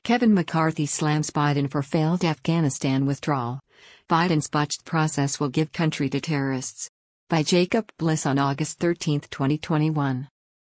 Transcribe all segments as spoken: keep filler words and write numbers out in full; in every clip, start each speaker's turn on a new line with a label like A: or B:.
A: Kevin McCarthy slams Biden for failed Afghanistan withdrawal. Biden's botched process will give country to terrorists. By Jacob Bliss on August thirteenth, twenty twenty-one.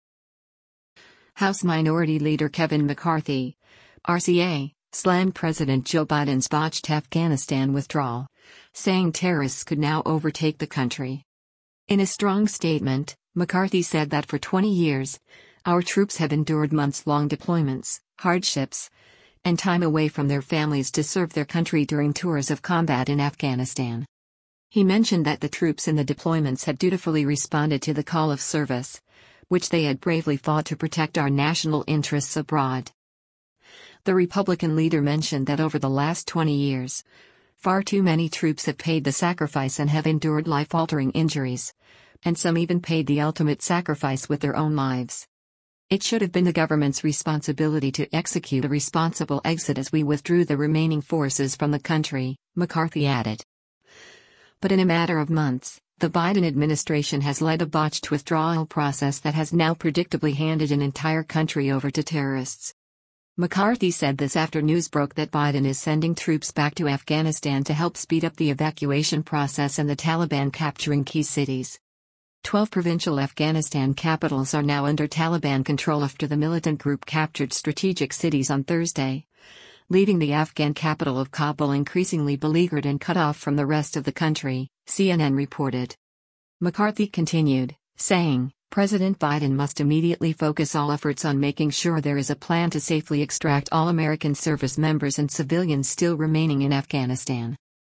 A: House Minority Leader Kevin McCarthy, R C A, slammed President Joe Biden's botched Afghanistan withdrawal, saying terrorists could now overtake the country. In a strong statement, McCarthy said that for twenty years, our troops have endured months-long deployments, hardships, and time away from their families to serve their country during tours of combat in Afghanistan. He mentioned that the troops in the deployments had dutifully responded to the call of service, which they had bravely fought to protect our national interests abroad. The Republican leader mentioned that over the last twenty years, far too many troops have paid the sacrifice and have endured life-altering injuries, and some even paid the ultimate sacrifice with their own lives. It should have been the government's responsibility to execute a responsible exit as we withdrew the remaining forces from the country, McCarthy added. But in a matter of months, the Biden administration has led a botched withdrawal process that has now predictably handed an entire country over to terrorists. McCarthy said this after news broke that Biden is sending troops back to Afghanistan to help speed up the evacuation process and the Taliban capturing key cities. Twelve provincial Afghanistan capitals are now under Taliban control after the militant group captured strategic cities on Thursday, leaving the Afghan capital of Kabul increasingly beleaguered and cut off from the rest of the country, C N N reported. McCarthy continued, saying, President Biden must immediately focus all efforts on making sure there is a plan to safely extract all American service members and civilians still remaining in Afghanistan.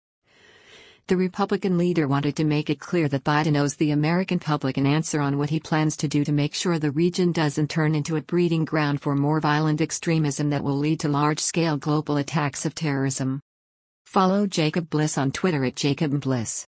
A: The Republican leader wanted to make it clear that Biden owes the American public an answer on what he plans to do to make sure the region doesn't turn into a breeding ground for more violent extremism that will lead to large-scale global attacks of terrorism. Follow Jacob Bliss on Twitter at Jacob Bliss.